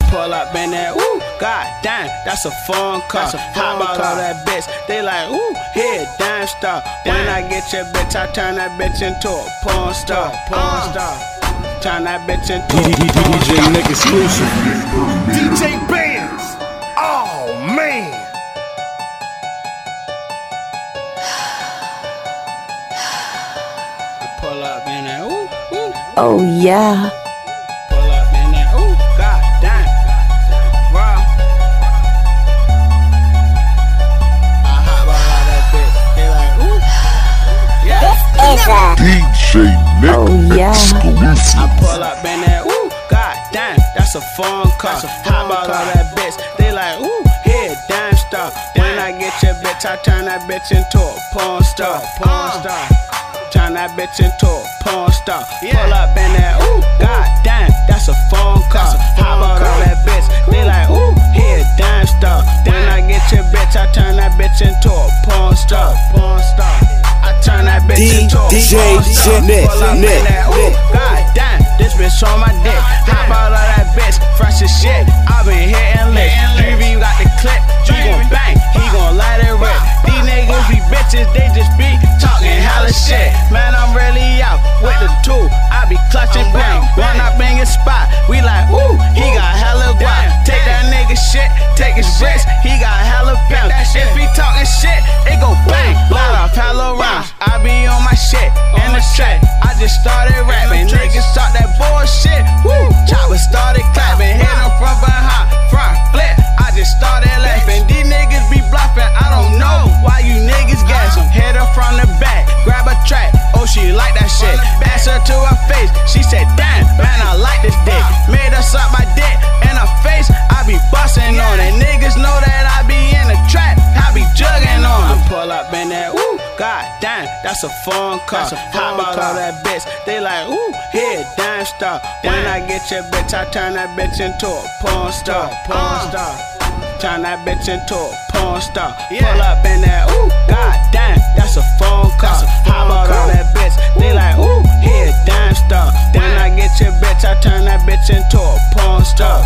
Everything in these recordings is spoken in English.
pull up in that, ooh, god damn, that's a foreign car. How about all that bitch? They like, ooh, here, damn star. When I get your bitch, I turn that bitch into a porn star. Turn that bitch into a DJ Nick exclusive. DJ Bands. Oh man. I pull up in that, ooh, ooh. Oh yeah. Pull up in that, ooh, god damn. Wow. I hot about all that bitch. They like, ooh. Yeah. DJ Nick Oh yeah. exclusive. I pull up in that, ooh, god damn, that's a foreign car. How about all that bitch? They like, ooh, here, damn star. When I get your bitch, I turn that bitch into a porn star. Turn that bitch into a porn star. Pull up in that, ooh, god damn, that's a foreign car. How about all that bitch? They like, ooh, here, damn star. When I get your bitch, I turn that bitch into a porn star. I turn that bitch into a porn star. Pull up in that, ooh, god damn, this bitch on my dick. How about all that bitch? Fresh as shit. I been hitting licks. 3V got the clip. He gon' bang. He gon' light it rip. These niggas be bitches. They just be talking hella shit. Man, I'm really out with the tool. I be clutching bang. Run up in your spot. We like, ooh, he got hella guap. Take that nigga shit. Take his bricks. He got hella pounds. If he talking shit, it go bang. Light off hella rounds. I be on my shit in the track. I just started rapping. Niggas talk that bullshit. Woo. Chopper started clapping. Hit him from behind. Front flip. I just started laughing. These niggas be bluffing. I don't know why you niggas gas them. Hit her from the back. Grab a track. Oh, she like that shit. Asked her to her face. She said, damn, man, I like this dick. Made her suck my dick in her face. I be busting on it. Niggas know that I be in the trap. I be jugging on them. Pull up in that, ooh, god damn, that's a foreign car. How about all that bitch? They like, ooh, here, damn star. When I get your bitch, I turn that bitch into a porn star. Turn that bitch into a porn star. Pull up in that, ooh, god damn, that's a phone call. How about all that bitch? They like, ooh, here, damn star. When I get your bitch, I turn that bitch into a porn star.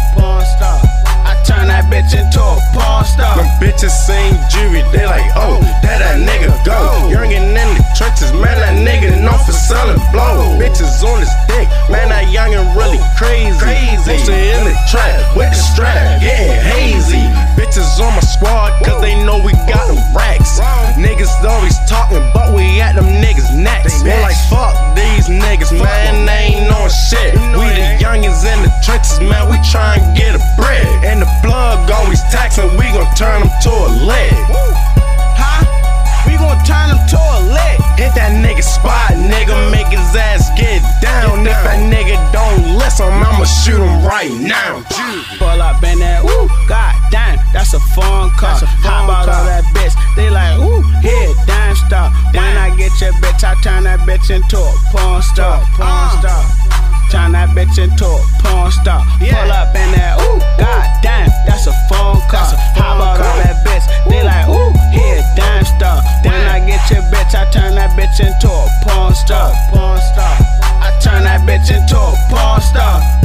I turn that bitch into a porn star. Them bitches sing jury, they like, oh, that nigga go. Youngin' in the trenches, man, that nigga known for selling blow. Bitches on his dick, man, that youngin' really crazy. Posted in the trap with the strap, getting hazy. Bitches on my squad, cause they know we got them racks. Niggas always talking, but we at them niggas' necks. We like, fuck these niggas, man, they ain't on shit. We the youngins in the trenches, man, we try and get a bread. And the plug always taxing, we gon' turn them to a leg. Huh? We gon' turn him to a lick. Hit that nigga spot, nigga, make his ass get down. If that nigga don't listen, I'ma shoot him right now. Pull up in that, ooh, god damn, that's a foreign car. How about all that bitch? They like, ooh, here, damn star. When I get your bitch, I turn that bitch into a porn star. Turn that bitch into a porn star. Pull up in that, ooh, god damn, that's a phone call. How about all that bitch? They like, ooh, here, damn star. When I get your bitch, I turn that bitch into a porn star. I turn that bitch into a porn star.